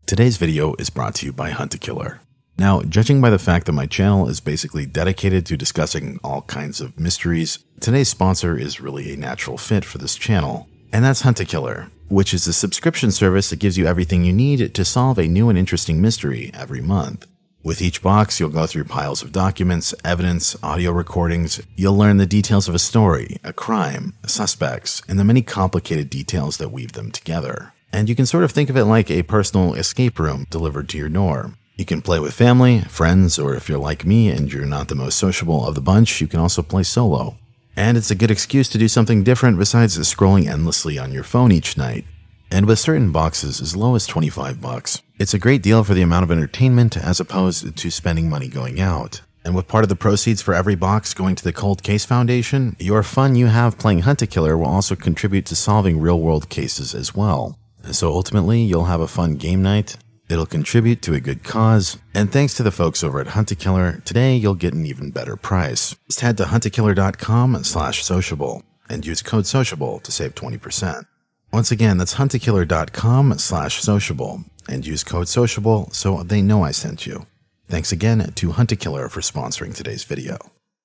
Today's video is brought to you by Hunt-A-Killer. Now, judging by the fact that my channel is basically dedicated to discussing all kinds of mysteries, today's sponsor is really a natural fit for this channel. And that's Hunt-A-Killer, which is a subscription service that gives you everything you need to solve a new and interesting mystery every month. With each box, you'll go through piles of documents, evidence, audio recordings. You'll learn the details of a story, a crime, suspects, and the many complicated details that weave them together. And you can sort of think of it like a personal escape room delivered to your door. You can play with family, friends, or if you're like me and you're not the most sociable of the bunch, you can also play solo. And it's a good excuse to do something different besides scrolling endlessly on your phone each night. And with certain boxes as low as $25, it's a great deal for the amount of entertainment as opposed to spending money going out. And with part of the proceeds for every box going to the Cold Case Foundation, your fun you have playing Hunt-A-Killer will also contribute to solving real-world cases as well. So ultimately, you'll have a fun game night, it'll contribute to a good cause, and thanks to the folks over at Hunt-A-Killer, today you'll get an even better price. Just head to huntakiller.com/sociable and use code SOCIABLE to save 20%. Once again, that's huntakiller.com/sociable and use code SOCIABLE so they know I sent you. Thanks again to Hunt-A-Killer for sponsoring today's video.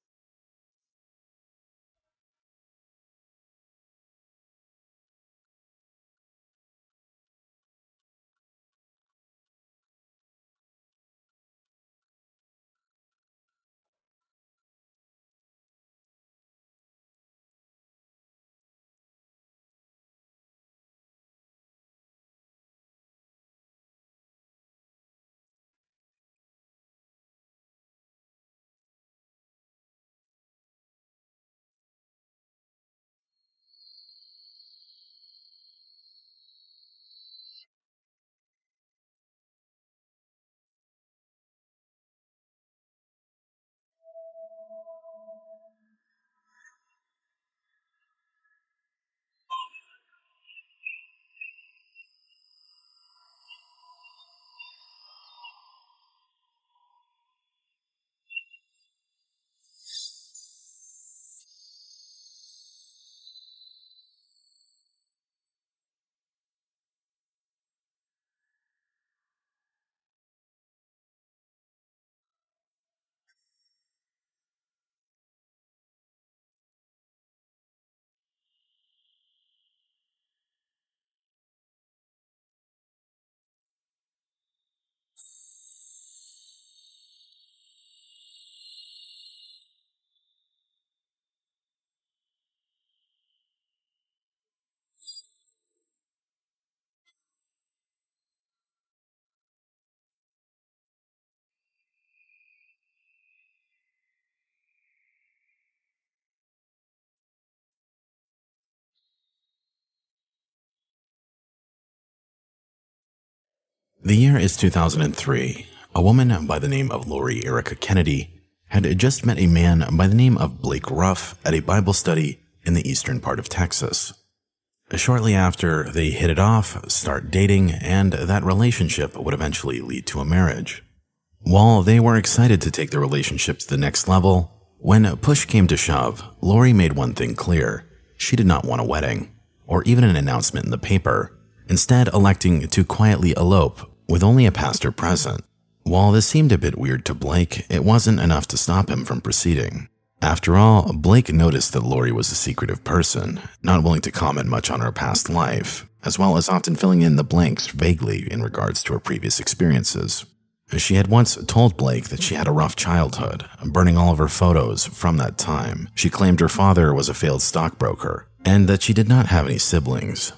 The year is 2003. A woman by the name of Lori Erica Kennedy had just met a man by the name of Blake Ruff at a Bible study in the eastern part of Texas. Shortly after, they hit it off, start dating, and that relationship would eventually lead to a marriage. While they were excited to take their relationship to the next level, when push came to shove, Lori made one thing clear. She did not want a wedding, or even an announcement in the paper, instead electing to quietly elope with only a pastor present. While this seemed a bit weird to Blake, it wasn't enough to stop him from proceeding. After all, Blake noticed that Lori was a secretive person, not willing to comment much on her past life, as well as often filling in the blanks vaguely in regards to her previous experiences. She had once told Blake that she had a rough childhood, burning all of her photos from that time. She claimed her father was a failed stockbroker, and that she did not have any siblings.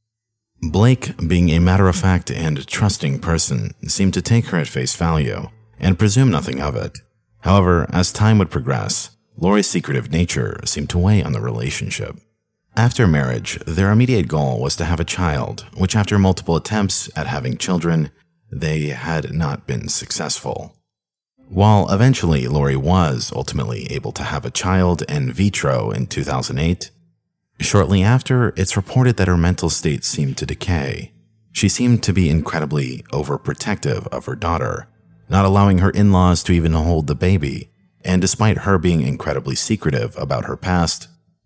Blake, being a matter-of-fact and trusting person, seemed to take her at face value and presume nothing of it. However, as time would progress, Lori's secretive nature seemed to weigh on the relationship. After marriage, their immediate goal was to have a child, which after multiple attempts at having children, they had not been successful. While eventually Lori was ultimately able to have a child in vitro in 2008, shortly after, it's reported that her mental state seemed to decay. She seemed to be incredibly overprotective of her daughter, not allowing her in-laws to even hold the baby, and despite her being incredibly secretive about her past,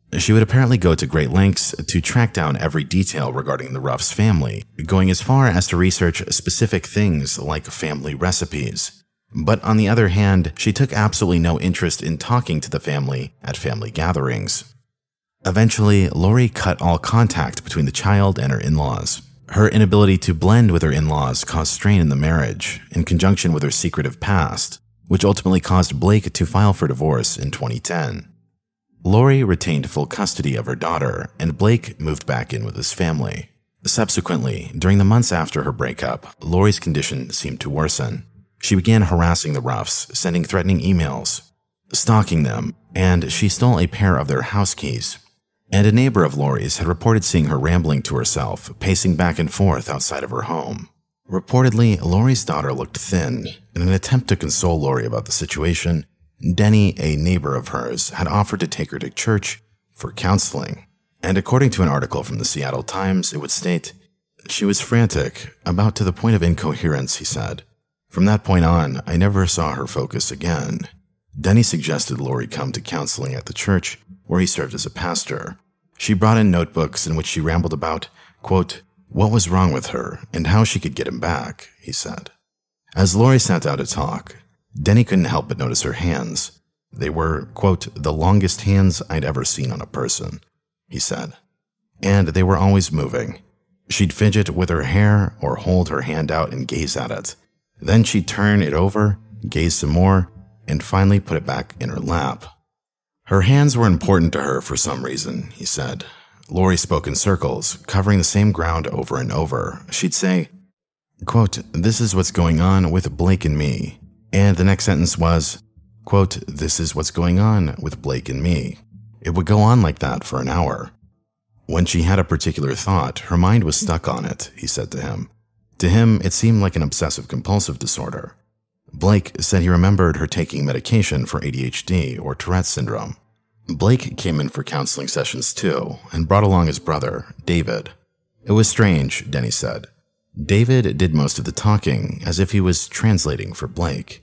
She would apparently go to great lengths to track down every detail regarding the Ruffs family, going as far as to research specific things like family recipes. But on the other hand, she took absolutely no interest in talking to the family at family gatherings. Eventually, Lori cut all contact between the child and her in-laws. Her inability to blend with her in-laws caused strain in the marriage, in conjunction with her secretive past, which ultimately caused Blake to file for divorce in 2010. Lori retained full custody of her daughter, and Blake moved back in with his family. Subsequently, during the months after her breakup, Lori's condition seemed to worsen. She began harassing the Ruffs, sending threatening emails, stalking them, and she stole a pair of their house keys. And a neighbor of Lori's had reported seeing her rambling to herself, pacing back and forth outside of her home. Reportedly, Lori's daughter looked thin. In an attempt to console Lori about the situation, Denny, a neighbor of hers, had offered to take her to church for counseling. And according to an article from the Seattle Times, it would state, "She was frantic, about to the point of incoherence," he said. "From that point on, I never saw her focus again." Denny suggested Lori come to counseling at the church, where he served as a pastor. She brought in notebooks in which she rambled about, quote, what was wrong with her and how she could get him back, he said. As Lori sat down to talk, Denny couldn't help but notice her hands. They were, quote, the longest hands I'd ever seen on a person, he said. And they were always moving. She'd fidget with her hair or hold her hand out and gaze at it. Then she'd turn it over, gaze some more, and finally put it back in her lap. Her hands were important to her for some reason, he said. Lori spoke in circles, covering the same ground over and over. She'd say, quote, this is what's going on with Blake and me. And the next sentence was, quote, this is what's going on with Blake and me. It would go on like that for an hour. When she had a particular thought, her mind was stuck on it, he said to him. To him, it seemed like an obsessive-compulsive disorder. Blake said he remembered her taking medication for ADHD or Tourette's syndrome. Blake came in for counseling sessions too, and brought along his brother, David. It was strange, Denny said. David did most of the talking, as if he was translating for Blake.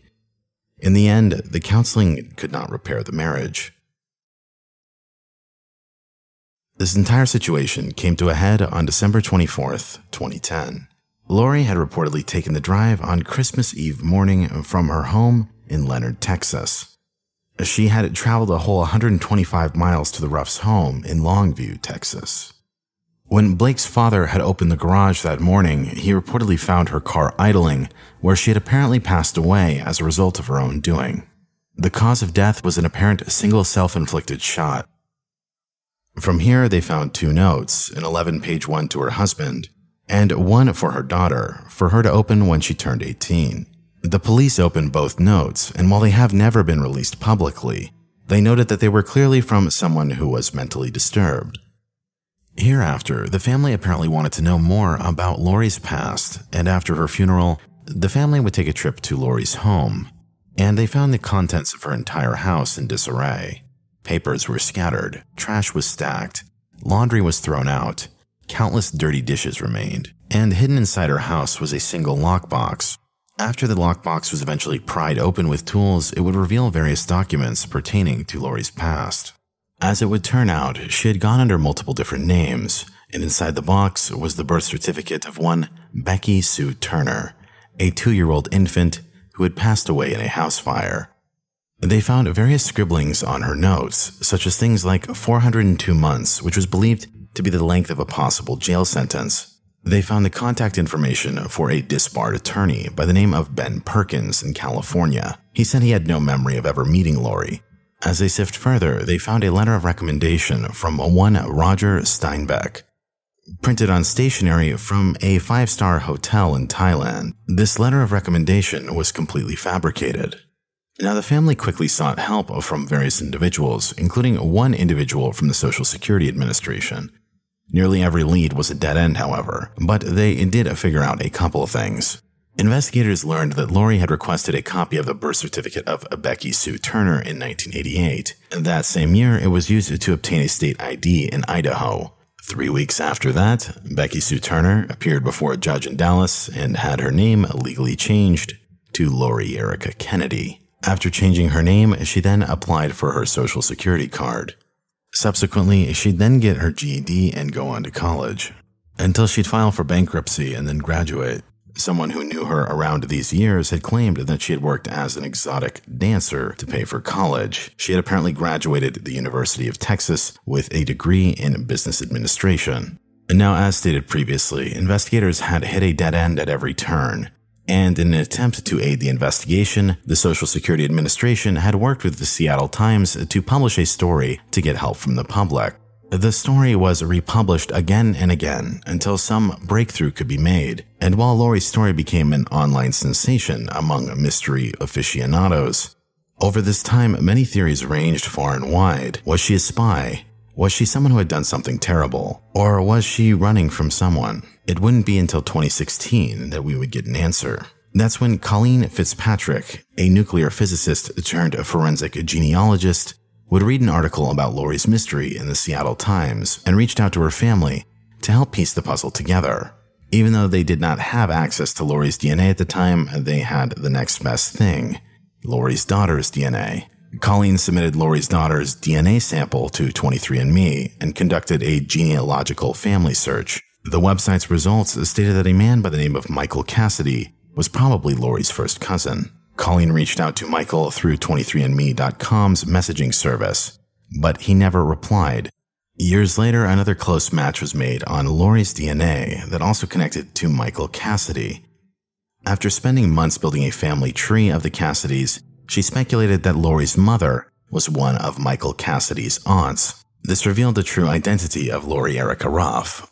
In the end, the counseling could not repair the marriage. This entire situation came to a head on December 24th, 2010. Lori had reportedly taken the drive on Christmas Eve morning from her home in Leonard, Texas. She had traveled a whole 125 miles to the Ruffs' home in Longview, Texas. When Blake's father had opened the garage that morning, he reportedly found her car idling, where she had apparently passed away as a result of her own doing. The cause of death was an apparent single self-inflicted shot. From here, they found 2 notes, an 11-page one to her husband, and one for her daughter, for her to open when she turned 18. The police opened both notes, and while they have never been released publicly, they noted that they were clearly from someone who was mentally disturbed. Hereafter, the family apparently wanted to know more about Lori's past, and after her funeral, the family would take a trip to Lori's home, and they found the contents of her entire house in disarray. Papers were scattered, trash was stacked, laundry was thrown out, countless dirty dishes remained, and hidden inside her house was a single lockbox. After the lockbox was eventually pried open with tools, it would reveal various documents pertaining to Lori's past. As it would turn out, she had gone under multiple different names, and inside the box was the birth certificate of one Becky Sue Turner, a 2-year-old infant who had passed away in a house fire. They found various scribblings on her notes, such as things like 402 months, which was believed to be the length of a possible jail sentence. They found the contact information for a disbarred attorney by the name of Ben Perkins in California. He said he had no memory of ever meeting Lori. As they sift further, they found a letter of recommendation from one Roger Steinbeck, printed on stationery from a 5-star hotel in Thailand. This letter of recommendation was completely fabricated. Now, the family quickly sought help from various individuals, including one individual from the Social Security Administration. Nearly every lead was a dead end, however, but they did figure out a couple of things. Investigators learned that Lori had requested a copy of the birth certificate of Becky Sue Turner in 1988. That same year, it was used to obtain a state ID in Idaho. 3 weeks after that, Becky Sue Turner appeared before a judge in Dallas and had her name legally changed to Lori Erica Kennedy. After changing her name, she then applied for her Social Security card. Subsequently, she'd then get her GED and go on to college, until she'd file for bankruptcy and then graduate. Someone who knew her around these years had claimed that she had worked as an exotic dancer to pay for college. She had apparently graduated the University of Texas with a degree in business administration. Now, as stated previously, investigators had hit a dead end at every turn, and in an attempt to aid the investigation, the Social Security Administration had worked with the Seattle Times to publish a story to get help from the public. The story was republished again and again until some breakthrough could be made, and while Lori's story became an online sensation among mystery aficionados, over this time many theories ranged far and wide. Was she a spy? Was she someone who had done something terrible? Or was she running from someone? It wouldn't be until 2016 that we would get an answer. That's when Colleen Fitzpatrick, a nuclear physicist turned forensic genealogist, would read an article about Lori's mystery in the Seattle Times and reached out to her family to help piece the puzzle together. Even though they did not have access to Lori's DNA at the time, they had the next best thing, Lori's daughter's DNA. Colleen submitted Lori's daughter's DNA sample to 23andMe and conducted a genealogical family search. The website's results stated that a man by the name of Michael Cassidy was probably Lori's first cousin. Colleen reached out to Michael through 23andMe.com's messaging service, but he never replied. Years later, another close match was made on Lori's DNA that also connected to Michael Cassidy. After spending months building a family tree of the Cassidys, she speculated that Lori's mother was one of Michael Cassidy's aunts. This revealed the true identity of Lori Erica Ruff.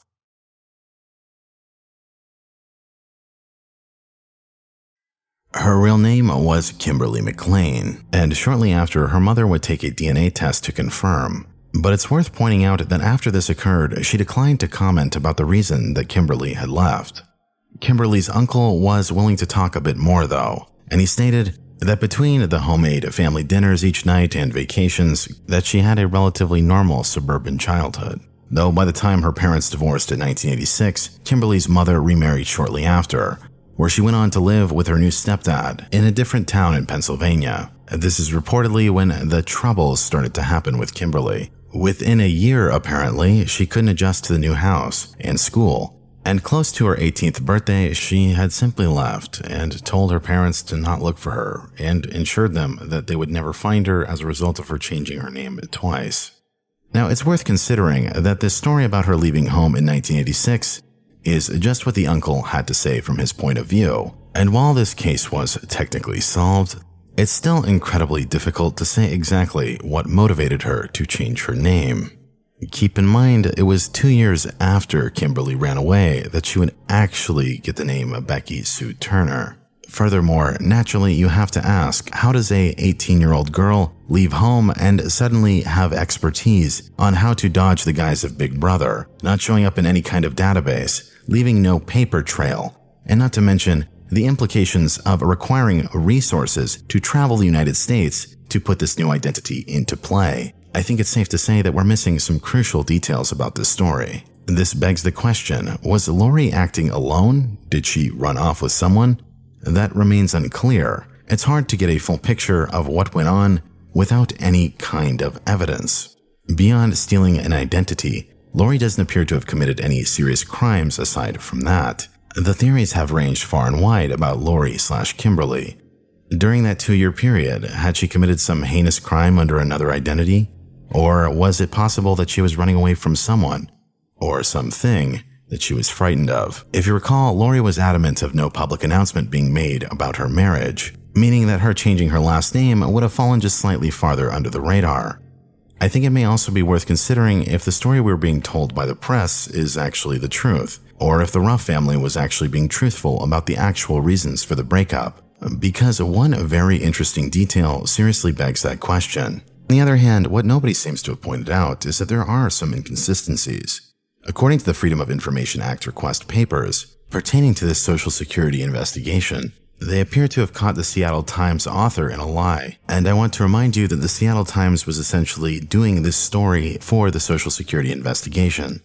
Her real name was Kimberly McLean, and shortly after, her mother would take a DNA test to confirm. But it's worth pointing out that after this occurred, she declined to comment about the reason that Kimberly had left. Kimberly's uncle was willing to talk a bit more though, and he stated that between the homemade family dinners each night and vacations, that she had a relatively normal suburban childhood. Though by the time her parents divorced in 1986, Kimberly's mother remarried shortly after, where she went on to live with her new stepdad in a different town in Pennsylvania. This is reportedly when the troubles started to happen with Kimberly. Within a year, apparently, she couldn't adjust to the new house and school, and close to her 18th birthday, she had simply left and told her parents to not look for her and assured them that they would never find her as a result of her changing her name twice. Now, it's worth considering that this story about her leaving home in 1986 is just what the uncle had to say from his point of view. And while this case was technically solved, it's still incredibly difficult to say exactly what motivated her to change her name. Keep in mind, it was 2 years after Kimberly ran away that she would actually get the name Becky Sue Turner. Furthermore, naturally, you have to ask, how does a 18-year-old girl leave home and suddenly have expertise on how to dodge the guise of Big Brother, not showing up in any kind of database, leaving no paper trail, and not to mention the implications of requiring resources to travel the United States to put this new identity into play? I think it's safe to say that we're missing some crucial details about this story. This begs the question, was Lori acting alone? Did she run off with someone? That remains unclear. It's hard to get a full picture of what went on without any kind of evidence. Beyond stealing an identity, Lori doesn't appear to have committed any serious crimes aside from that. The theories have ranged far and wide about Lori/Kimberly. During that 2-year period, had she committed some heinous crime under another identity? Or was it possible that she was running away from someone or something that she was frightened of? If you recall, Lori was adamant of no public announcement being made about her marriage, meaning that her changing her last name would have fallen just slightly farther under the radar. I think it may also be worth considering if the story we're being told by the press is actually the truth, or if the Ruff family was actually being truthful about the actual reasons for the breakup, because one very interesting detail seriously begs that question. On the other hand, what nobody seems to have pointed out is that there are some inconsistencies. According to the Freedom of Information Act request papers pertaining to this Social Security investigation, they appear to have caught the Seattle Times author in a lie, and I want to remind you that the Seattle Times was essentially doing this story for the Social Security investigation.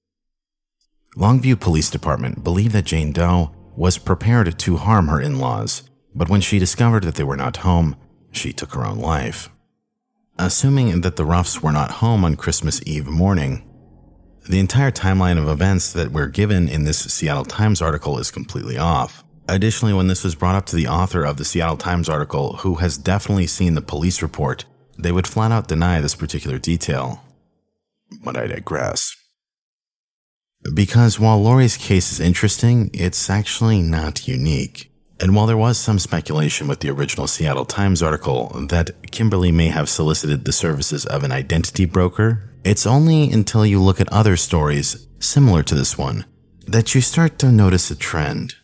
Longview Police Department believed that Jane Doe was prepared to harm her in-laws, but when she discovered that they were not home, she took her own life. Assuming that the Ruffs were not home on Christmas Eve morning, the entire timeline of events that were given in this Seattle Times article is completely off. Additionally, when this was brought up to the author of the Seattle Times article, who has definitely seen the police report, they would flat out deny this particular detail. But I digress. Because while Lori's case is interesting, it's actually not unique. And while there was some speculation with the original Seattle Times article that Kimberly may have solicited the services of an identity broker, it's only until you look at other stories similar to this one that you start to notice a trend.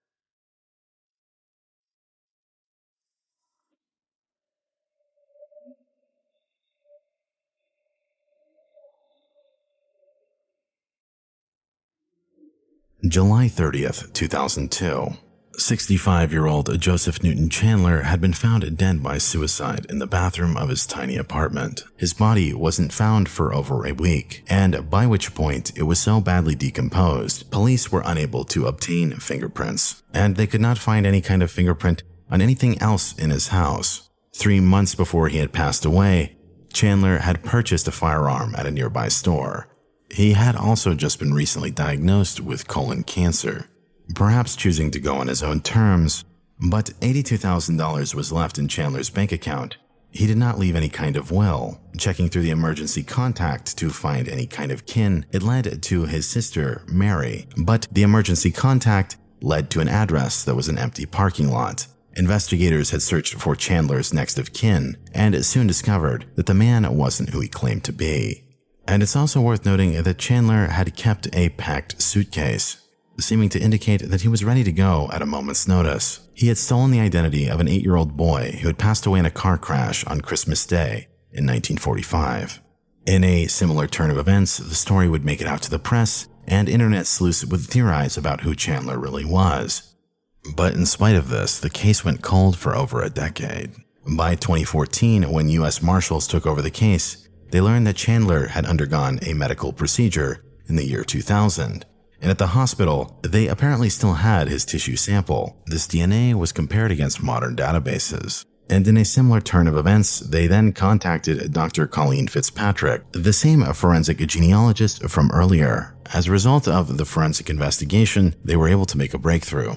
July 30th, 2002. 65-year-old Joseph Newton Chandler had been found dead by suicide in the bathroom of his tiny apartment. His body wasn't found for over a week, and by which point it was so badly decomposed, police were unable to obtain fingerprints, and they could not find any kind of fingerprint on anything else in his house. 3 months before he had passed away, Chandler had purchased a firearm at a nearby store. He had also just been recently diagnosed with colon cancer. Perhaps choosing to go on his own terms, but $82,000 was left in Chandler's bank account. He did not leave any kind of will. Checking through the emergency contact to find any kind of kin, it led to his sister, Mary, but the emergency contact led to an address that was an empty parking lot. Investigators had searched for Chandler's next of kin and soon discovered that the man wasn't who he claimed to be. And it's also worth noting that Chandler had kept a packed suitcase, seeming to indicate that he was ready to go at a moment's notice. He had stolen the identity of an 8-year-old boy who had passed away in a car crash on Christmas Day in 1945. In a similar turn of events, the story would make it out to the press, and internet sleuths would theorize about who Chandler really was. But in spite of this, the case went cold for over a decade. By 2014, when U.S. Marshals took over the case, they learned that Chandler had undergone a medical procedure in the year 2000. And at the hospital, they apparently still had his tissue sample. This DNA was compared against modern databases. And in a similar turn of events, they then contacted Dr. Colleen Fitzpatrick, the same forensic genealogist from earlier. As a result of the forensic investigation, they were able to make a breakthrough.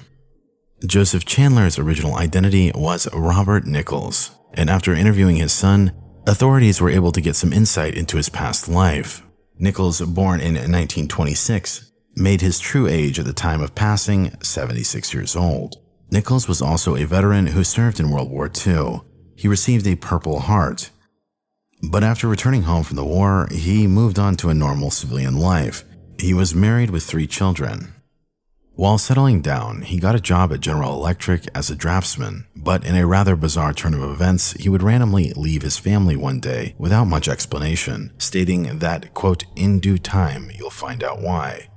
Joseph Chandler's original identity was Robert Nichols, and after interviewing his son, authorities were able to get some insight into his past life. Nichols, born in 1926, made his true age at the time of passing 76 years old. Nichols was also a veteran who served in World War II. He received a Purple Heart. But after returning home from the war, he moved on to a normal civilian life. He was married with 3 children. While settling down, he got a job at General Electric as a draftsman, but in a rather bizarre turn of events, he would randomly leave his family one day without much explanation, stating that, quote, "in due time, you'll find out why."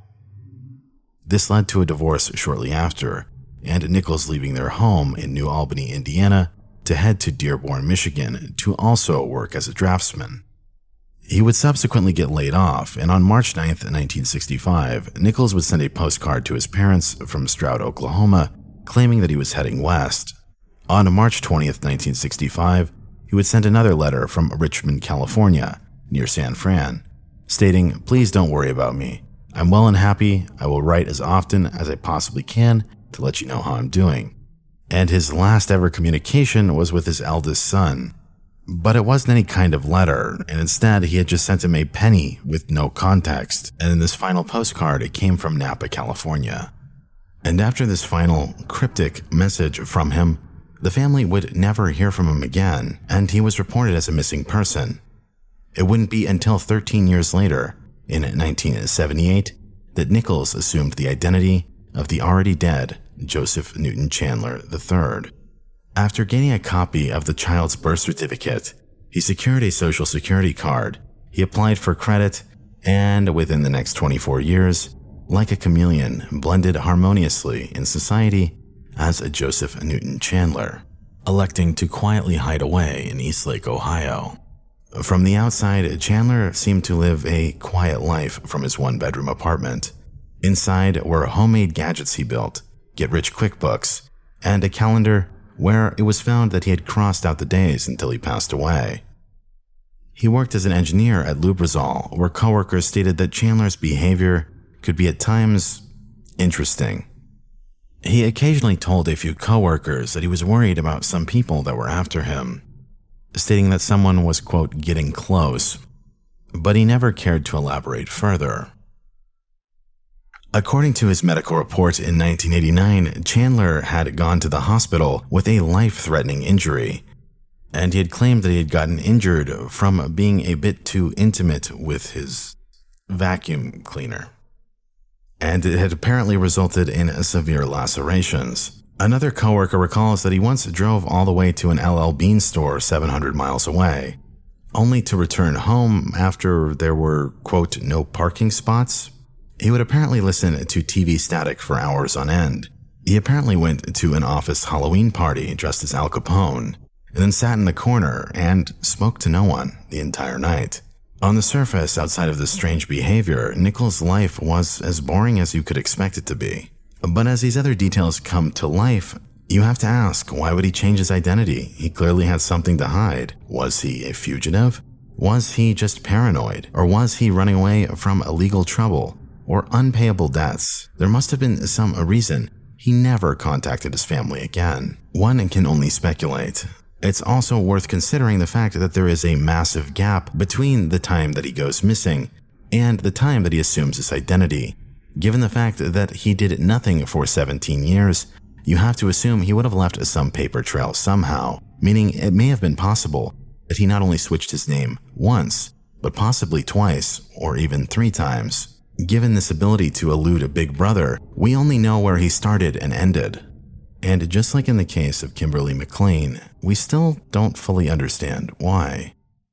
This led to a divorce shortly after, and Nichols leaving their home in New Albany, Indiana, to head to Dearborn, Michigan, to also work as a draftsman. He would subsequently get laid off, and on March 9th, 1965, Nichols would send a postcard to his parents from Stroud, Oklahoma, claiming that he was heading west. On March 20th, 1965, he would send another letter from Richmond, California, near San Fran, stating, "Please don't worry about me. I'm well and happy. I will write as often as I possibly can to let you know how I'm doing." And his last ever communication was with his eldest son. But it wasn't any kind of letter, and instead he had just sent him a penny with no context, and in this final postcard it came from Napa, California. And after this final cryptic message from him, the family would never hear from him again, and he was reported as a missing person. It wouldn't be until 13 years later, in 1978, that Nichols assumed the identity of the already dead Joseph Newton Chandler III. After gaining a copy of the child's birth certificate, he secured a social security card, he applied for credit, and within the next 24 years, like a chameleon, blended harmoniously in society as a Joseph Newton Chandler, electing to quietly hide away in Eastlake, Ohio. From the outside, Chandler seemed to live a quiet life from his one-bedroom apartment. Inside were homemade gadgets he built, get-rich QuickBooks, and a calendar where it was found that he had crossed out the days until he passed away. He worked as an engineer at Lubrizol, where coworkers stated that Chandler's behavior could be at times interesting. He occasionally told a few coworkers that he was worried about some people that were after him, stating that someone was, quote, getting close, but he never cared to elaborate further. According to his medical report in 1989, Chandler had gone to the hospital with a life-threatening injury, and he had claimed that he had gotten injured from being a bit too intimate with his vacuum cleaner, and it had apparently resulted in severe lacerations. Another coworker recalls that he once drove all the way to an LL Bean store 700 miles away, only to return home after there were, quote, no parking spots. He would apparently listen to TV static for hours on end. He apparently went to an office Halloween party dressed as Al Capone, and then sat in the corner and spoke to no one the entire night. On the surface, outside of this strange behavior, Nichols' life was as boring as you could expect it to be. But as these other details come to life, you have to ask, why would he change his identity? He clearly had something to hide. Was he a fugitive? Was he just paranoid? Or was he running away from illegal trouble or unpayable debts? There must have been some reason he never contacted his family again. One can only speculate. It's also worth considering the fact that there is a massive gap between the time that he goes missing and the time that he assumes his identity. Given the fact that he did nothing for 17 years, you have to assume he would have left some paper trail somehow, meaning it may have been possible that he not only switched his name once, but possibly twice or even 3 times. Given this ability to elude a big brother, we only know where he started and ended. And just like in the case of Kimberly McLean, we still don't fully understand why.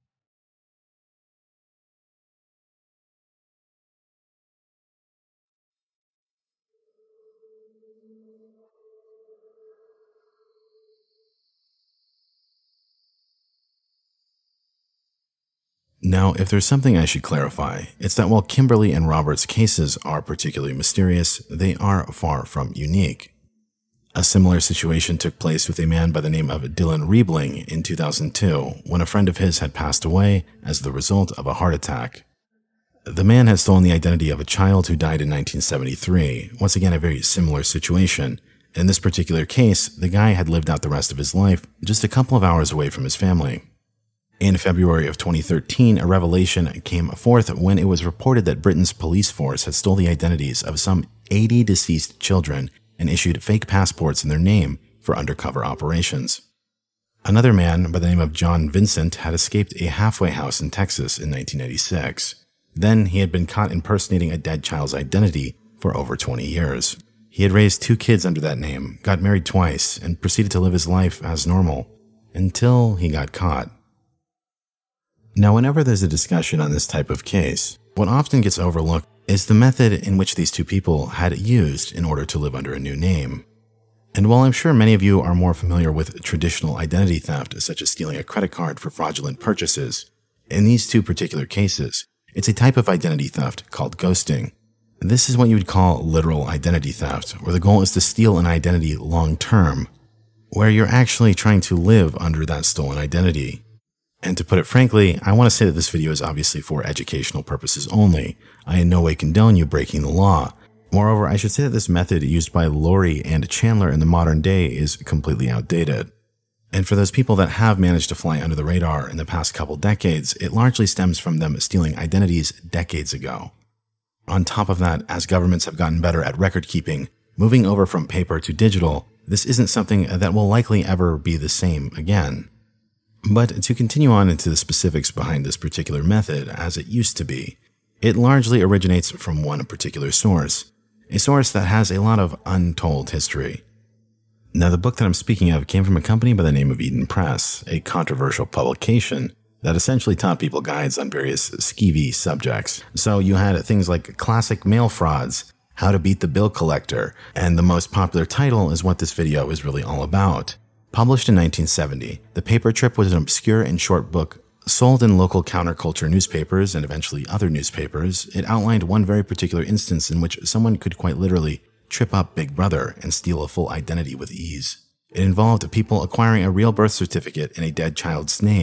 Now, if there's something I should clarify, it's that while Kimberly and Robert's cases are particularly mysterious, they are far from unique. A similar situation took place with a man by the name of Dylan Riebling in 2002, when a friend of his had passed away as the result of a heart attack. The man had stolen the identity of a child who died in 1973, once again a very similar situation. In this particular case, the guy had lived out the rest of his life just a couple of hours away from his family. In February of 2013, a revelation came forth when it was reported that Britain's police force had stolen the identities of some 80 deceased children and issued fake passports in their name for undercover operations. Another man by the name of John Vincent had escaped a halfway house in Texas in 1986. Then he had been caught impersonating a dead child's identity for over 20 years. He had raised 2 kids under that name, got married twice, and proceeded to live his life as normal, until he got caught. Now, whenever there's a discussion on this type of case, what often gets overlooked is the method in which these 2 people had used in order to live under a new name. And while I'm sure many of you are more familiar with traditional identity theft, such as stealing a credit card for fraudulent purchases, in these 2 particular cases, it's a type of identity theft called ghosting. This is what you would call literal identity theft, where the goal is to steal an identity long-term, where you're actually trying to live under that stolen identity. And to put it frankly, I want to say that this video is obviously for educational purposes only. I in no way condone you breaking the law. Moreover, I should say that this method used by Lori and Chandler in the modern day is completely outdated. And for those people that have managed to fly under the radar in the past couple decades, it largely stems from them stealing identities decades ago. On top of that, as governments have gotten better at record keeping, moving over from paper to digital, this isn't something that will likely ever be the same again. But to continue on into the specifics behind this particular method as it used to be, it largely originates from one particular source, a source that has a lot of untold history. Now, the book that I'm speaking of came from a company by the name of Eden Press, a controversial publication that essentially taught people guides on various skeevy subjects. So you had things like classic mail frauds, how to beat the bill collector, and the most popular title is what this video is really all about. Published in 1970, The Paper Trip was an obscure and short book sold in local counterculture newspapers and eventually other newspapers. It outlined one very particular instance in which someone could quite literally trip up Big Brother and steal a full identity with ease. It involved people acquiring a real birth certificate in a dead child's name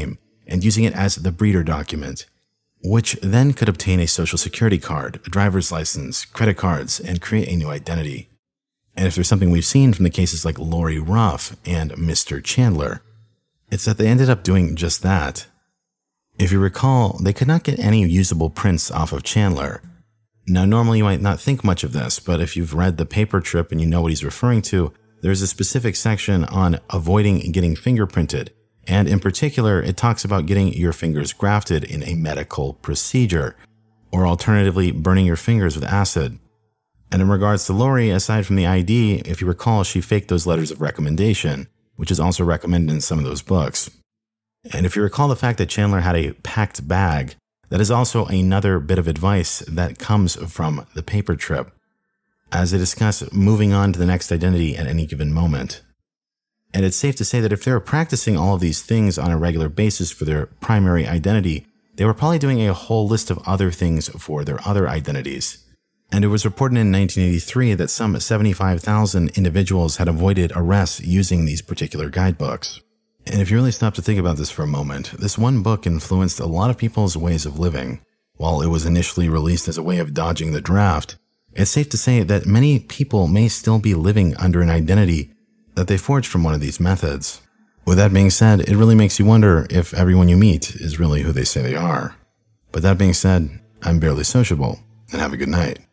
and using it as the breeder document, which then could obtain a social security card, a driver's license, credit cards, and create a new identity. And if there's something we've seen from the cases like Lori Ruff and Mr. Chandler, it's that they ended up doing just that. If you recall, they could not get any usable prints off of Chandler. Now, normally you might not think much of this, but if you've read The Paper Trip and you know what he's referring to, there's a specific section on avoiding getting fingerprinted. And in particular, it talks about getting your fingers grafted in a medical procedure, or alternatively, burning your fingers with acid. And in regards to Lori, aside from the ID, if you recall, she faked those letters of recommendation, which is also recommended in some of those books. And if you recall the fact that Chandler had a packed bag, that is also another bit of advice that comes from The Paper Trip, as they discuss moving on to the next identity at any given moment. And it's safe to say that if they were practicing all of these things on a regular basis for their primary identity, they were probably doing a whole list of other things for their other identities. And it was reported in 1983 that some 75,000 individuals had avoided arrest using these particular guidebooks. And if you really stop to think about this for a moment, this one book influenced a lot of people's ways of living. While it was initially released as a way of dodging the draft, it's safe to say that many people may still be living under an identity that they forged from one of these methods. With that being said, it really makes you wonder if everyone you meet is really who they say they are. But that being said, I'm Barely Sociable, and have a good night.